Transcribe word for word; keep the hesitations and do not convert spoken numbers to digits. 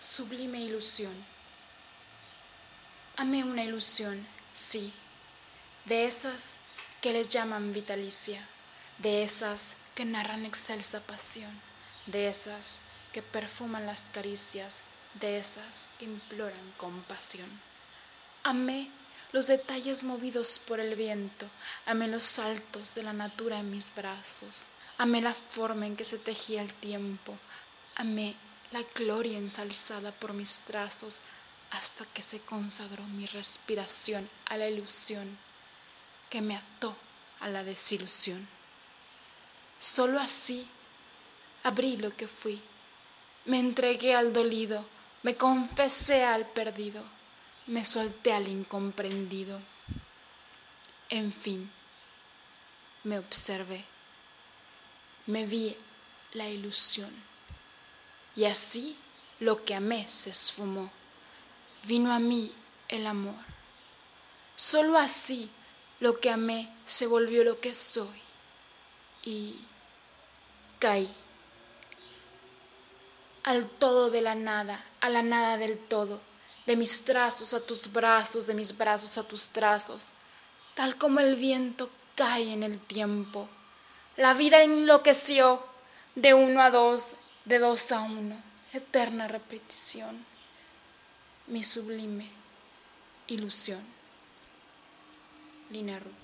Sublime ilusión. Amé una ilusión, sí, de esas que les llaman vitalicia, de esas que narran excelsa pasión, de esas que perfuman las caricias, de esas que imploran compasión. Amé los detalles movidos por el viento, amé los saltos de la natura en mis brazos, amé la forma en que se tejía el tiempo, amé la gloria ensalzada por mis trazos, hasta que se consagró mi respiración a la ilusión que me ató a la desilusión. Solo así abrí lo que fui, me entregué al dolido, me confesé al perdido, me solté al incomprendido. En fin, me observé, me vi la ilusión, y así lo que amé se esfumó, vino a mí el amor. Solo así lo que amé se volvió lo que soy, y caí al todo de la nada, a la nada del todo, de mis trazos a tus brazos, de mis brazos a tus trazos, tal como el viento cae en el tiempo. La vida enloqueció de uno a dos, de dos a uno, eterna repetición, mi sublime ilusión. Lina Ru.